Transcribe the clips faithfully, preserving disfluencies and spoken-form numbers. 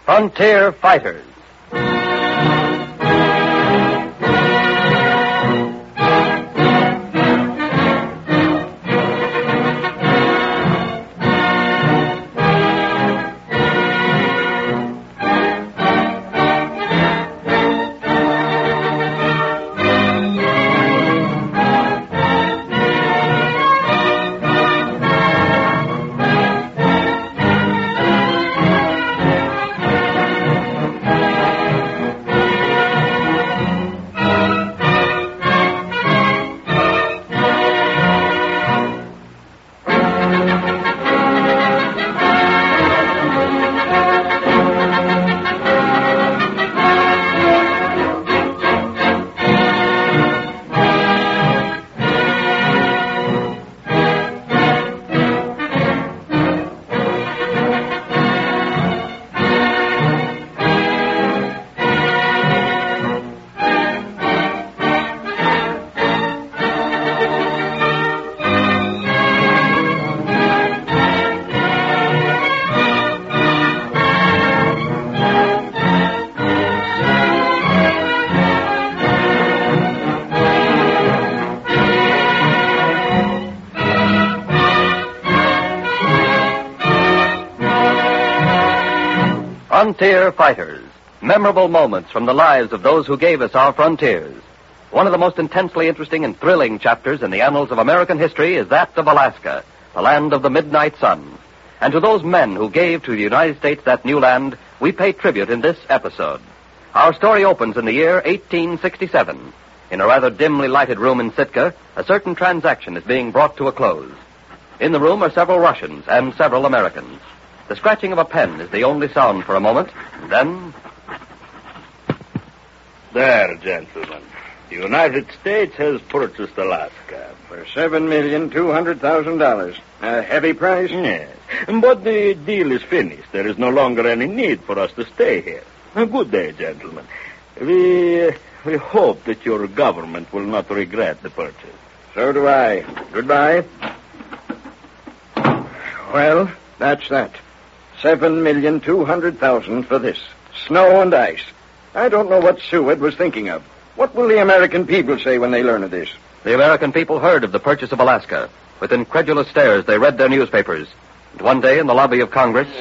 Frontier Fighters. Frontier Fighters. Memorable moments from the lives of those who gave us our frontiers. One of the most intensely interesting and thrilling chapters in the annals of American history is that of Alaska, the land of the midnight sun. And to those men who gave to the United States that new land, we pay tribute in this episode. Our story opens in the year eighteen sixty-seven. In a rather dimly lighted room in Sitka, a certain transaction is being brought to a close. In the room are several Russians and several Americans. The scratching of a pen is the only sound for a moment, and then... There, gentlemen. The United States has purchased Alaska. For seven million two hundred thousand dollars. A heavy price? Yes. But the deal is finished. There is no longer any need for us to stay here. A good day, gentlemen. We, we hope that your government will not regret the purchase. So do I. Goodbye. Well, that's that. Seven million two hundred thousand for this. Snow and ice. I don't know what Seward was thinking of. What will the American people say when they learn of this? The American people heard of the purchase of Alaska. With incredulous stares, they read their newspapers. And one day in the lobby of Congress...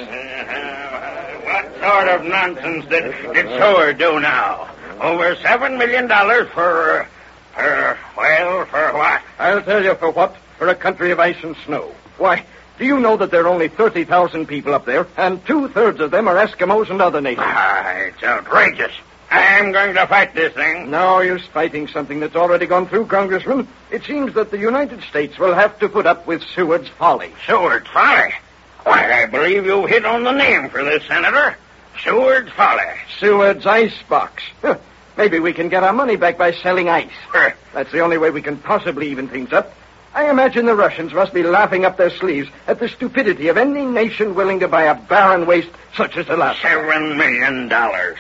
What sort of nonsense did, did Seward do now? Over seven million dollars for... for... well, for what? I'll tell you for what. For a country of ice and snow. Why... Do you know that there are only thirty thousand people up there, and two-thirds of them are Eskimos and other nations? Ah, it's outrageous. I'm going to fight this thing. No use fighting something that's already gone through, Congressman. It seems that the United States will have to put up with Seward's folly. Seward's folly? Why, I believe you hit on the name for this, Senator. Seward's folly. Seward's icebox. Huh. Maybe we can get our money back by selling ice. That's the only way we can possibly even things up. I imagine the Russians must be laughing up their sleeves at the stupidity of any nation willing to buy a barren waste such as Alaska. Seven million dollars.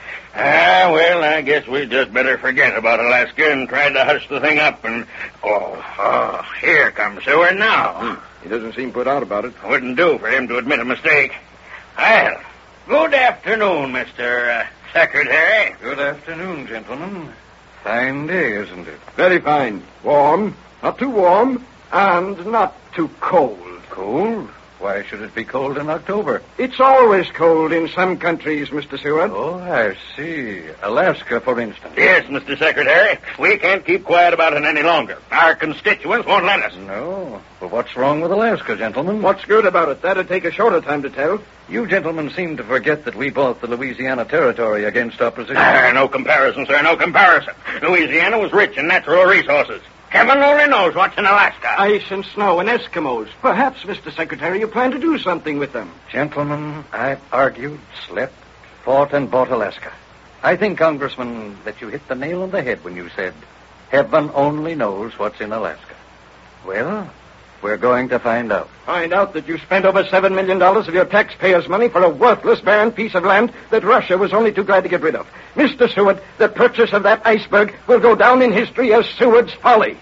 Ah, well, I guess we just better forget about Alaska and try to hush the thing up and... Oh, oh, here comes Seward now. Hmm. He doesn't seem put out about it. Wouldn't do for him to admit a mistake. Well, good afternoon, Mister Uh, Secretary. Good afternoon, gentlemen. Fine day, isn't it? Very fine. Warm. Not too warm, and not too cold. Cold? Why should it be cold in October? It's always cold in some countries, Mister Seward. Oh, I see. Alaska, for instance. Yes, Mister Secretary. We can't keep quiet about it any longer. Our constituents won't let us. No. But what's wrong with Alaska, gentlemen? What's good about it? That'd take a shorter time to tell. You gentlemen seem to forget that we bought the Louisiana Territory against opposition. Ah, no comparison, sir, no comparison. Louisiana was rich in natural resources. Heaven only knows what's in Alaska. Ice and snow and Eskimos. Perhaps, Mister Secretary, you plan to do something with them. Gentlemen, I've argued, slept, fought, and bought Alaska. I think, Congressman, that you hit the nail on the head when you said, heaven only knows what's in Alaska. Well, we're going to find out. Find out that you spent over seven million dollars of your taxpayers' money for a worthless, barren piece of land that Russia was only too glad to get rid of. Mister Seward, the purchase of that iceberg will go down in history as Seward's folly.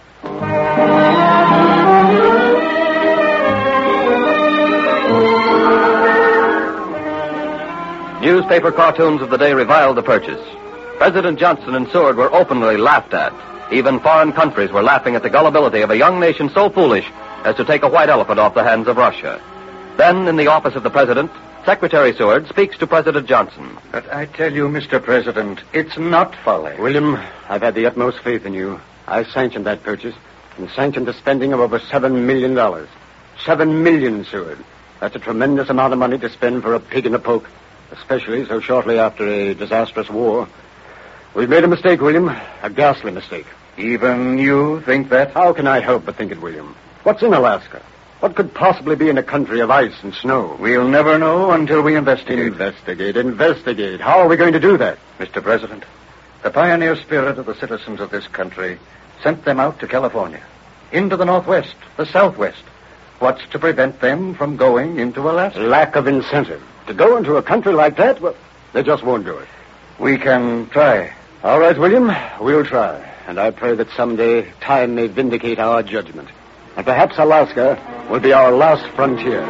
Newspaper cartoons of the day reviled the purchase. President Johnson and Seward were openly laughed at. Even foreign countries were laughing at the gullibility of a young nation so foolish as to take a white elephant off the hands of Russia. Then, in the office of the president, Secretary Seward speaks to President Johnson. But I tell you, Mister President, it's not folly. William, I've had the utmost faith in you. I sanctioned that purchase and sanctioned the spending of over seven million dollars. Seven million, Seward. That's a tremendous amount of money to spend for a pig in a poke, especially so shortly after a disastrous war. We've made a mistake, William. A ghastly mistake. Even you think that? How can I help but think it, William? What's in Alaska? What could possibly be in a country of ice and snow? We'll never know until we investigate. Investigate, investigate. How are we going to do that? Mister President, the pioneer spirit of the citizens of this country sent them out to California, into the Northwest, the Southwest. What's to prevent them from going into Alaska? Lack of incentive. To go into a country like that, well, they just won't do it. We can try. All right, William, we'll try. And I pray that someday time may vindicate our judgment. And perhaps Alaska will be our last frontier.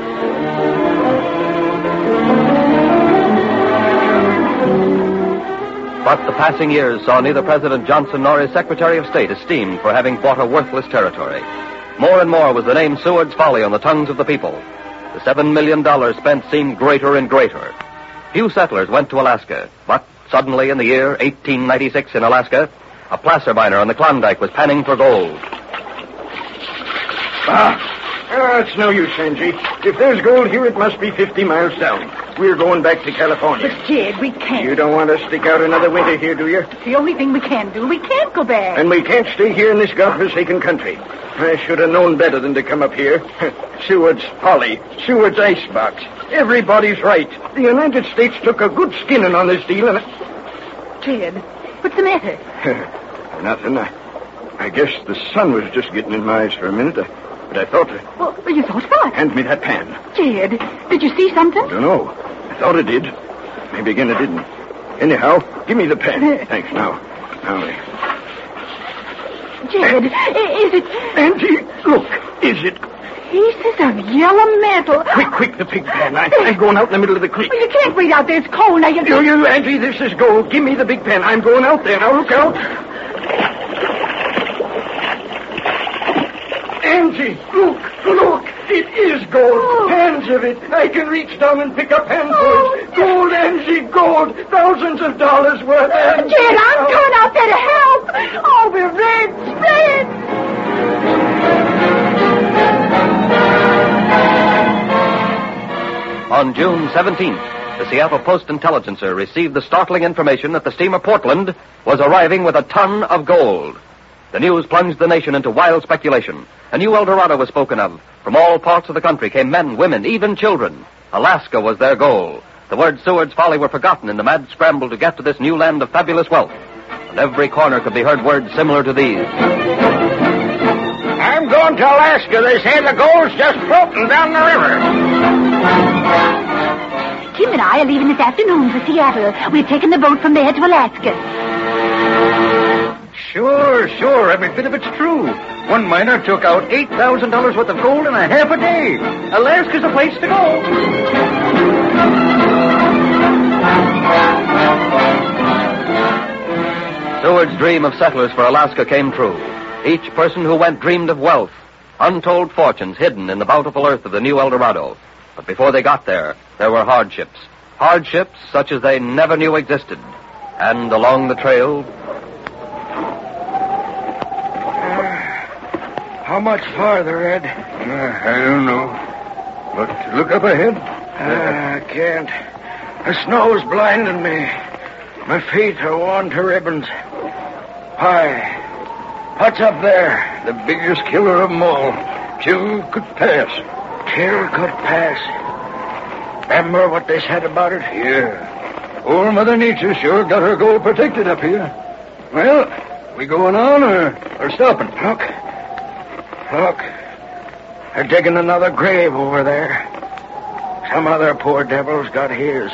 But the passing years saw neither President Johnson nor his Secretary of State esteemed for having bought a worthless territory. More and more was the name Seward's Folly on the tongues of the people. The seven million dollars spent seemed greater and greater. Few settlers went to Alaska, but suddenly in the year eighteen ninety-six in Alaska, a placer miner on the Klondike was panning for gold. Ah, oh, it's no use, Angie. If there's gold here, it must be fifty miles down. We're going back to California. But, Jed, we can't. You don't want to stick out another winter here, do you? It's the only thing we can do. We can't go back. And we can't stay here in this godforsaken country. I should have known better than to come up here. Seward's Folly, Seward's Icebox. Everybody's right. The United States took a good skinning on this deal, and... Jed, what's the matter? Nothing. I, I guess the sun was just getting in my eyes for a minute. I, but I thought... Uh, well, you thought what? Hand me that pan. Jed, did you see something? I don't know. I thought I did. Maybe again I didn't. Anyhow, give me the pen. Uh, Thanks. Now. Now, uh, Jed, is it... Auntie, look. Is it... Pieces of yellow metal. Quick, quick, the pig pen. I, I'm going out in the middle of the creek. Well, you can't wait out there. It's cold now. You, you, you, Auntie, this is gold. Give me the big pen. I'm going out there. Now, look out. Angie, look, look. It is gold. Oh. Hands of it. I can reach down and pick up handfuls. Oh. Gold, Angie, gold. Thousands of dollars worth. Angie, Jed, I'm going out there to help. Oh, we're red, red. On June seventeenth, the Seattle Post-Intelligencer received the startling information that the steamer Portland was arriving with a ton of gold. The news plunged the nation into wild speculation. A new El Dorado was spoken of. From all parts of the country came men, women, even children. Alaska was their goal. The words Seward's Folly were forgotten in the mad scramble to get to this new land of fabulous wealth. On every corner could be heard words similar to these. I'm going to Alaska. They say the gold's just floating down the river. Jim and I are leaving this afternoon for Seattle. We're taking the boat from there to Alaska. Sure, sure. Every bit of it's true. One miner took out eight thousand dollars worth of gold in a half a day. Alaska's the place to go. Seward's dream of settlers for Alaska came true. Each person who went dreamed of wealth, untold fortunes hidden in the bountiful earth of the new El Dorado. But before they got there, there were hardships. Hardships such as they never knew existed. And along the trail... Uh, how much farther, Ed? Uh, I don't know. But look up ahead. Uh, I can't. The snow's blinding me. My feet are worn to ribbons. Why? What's up there? The biggest killer of them all. Chilkoot Pass. Chilkoot Pass. Remember what they said about it? Yeah. Old Mother Nature sure got her gold protected up here. Well, we going on or, or stopping? Look. Look. They're digging another grave over there. Some other poor devil's got his.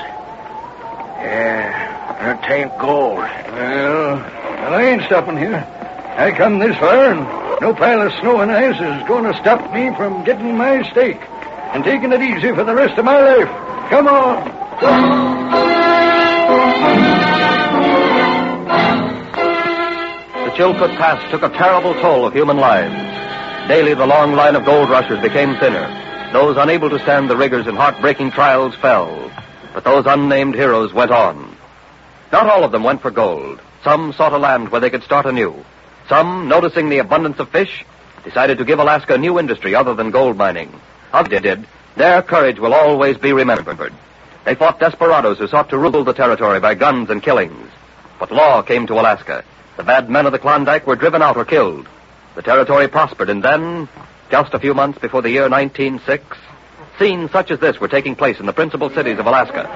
Yeah, it ain't gold. Well, well, I ain't stopping here. I come this far, and no pile of snow and ice is going to stop me from getting my steak and taking it easy for the rest of my life. Come on. Chilcoot Pass took a terrible toll of human lives. Daily, the long line of gold rushers became thinner. Those unable to stand the rigors and heartbreaking trials fell. But those unnamed heroes went on. Not all of them went for gold. Some sought a land where they could start anew. Some, noticing the abundance of fish, decided to give Alaska a new industry other than gold mining. Others did. Their courage will always be remembered. They fought desperados who sought to rule the territory by guns and killings. But law came to Alaska. The bad men of the Klondike were driven out or killed. The territory prospered, and then, just a few months before the year nineteen oh six, scenes such as this were taking place in the principal cities of Alaska.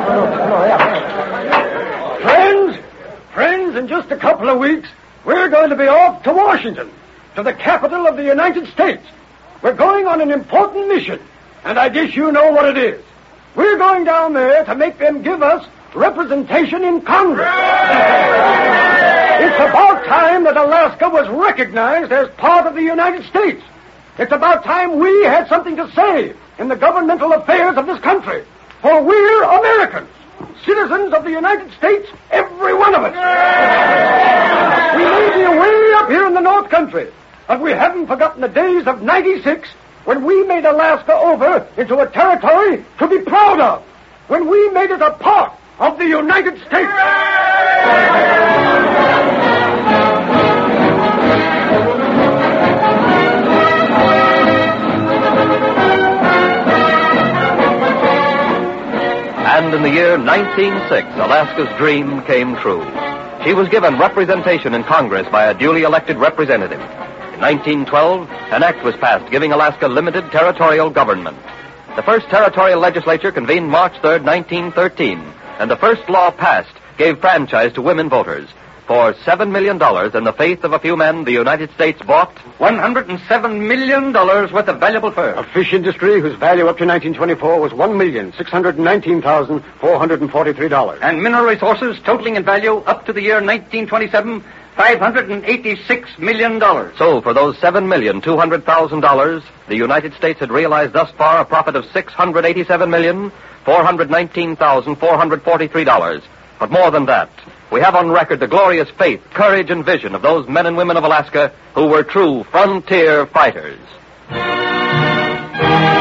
Friends, friends, in just a couple of weeks, we're going to be off to Washington, to the capital of the United States. We're going on an important mission, and I guess you know what it is. We're going down there to make them give us representation in Congress. It's about time that Alaska was recognized as part of the United States. It's about time we had something to say in the governmental affairs of this country. For we're Americans, citizens of the United States, every one of us. We may be way up here in the North Country, but we haven't forgotten the days of ninety-six when we made Alaska over into a territory to be proud of, when we made it a part of the United States. And in the year nineteen oh six, Alaska's dream came true. She was given representation in Congress by a duly elected representative. In nineteen twelve, an act was passed giving Alaska limited territorial government. The first territorial legislature convened March third, nineteen thirteen, and the first law passed gave franchise to women voters. For seven million dollars and the faith of a few men, the United States bought one hundred seven million dollars worth of valuable fur. A fish industry whose value up to nineteen twenty-four was one million six hundred nineteen thousand four hundred forty-three dollars. And mineral resources totaling in value up to the year nineteen twenty-seven, five hundred eighty-six million dollars. So, for those seven million two hundred thousand dollars, the United States had realized thus far a profit of six hundred eighty-seven million four hundred nineteen thousand four hundred forty-three dollars. But more than that, we have on record the glorious faith, courage, and vision of those men and women of Alaska who were true frontier fighters.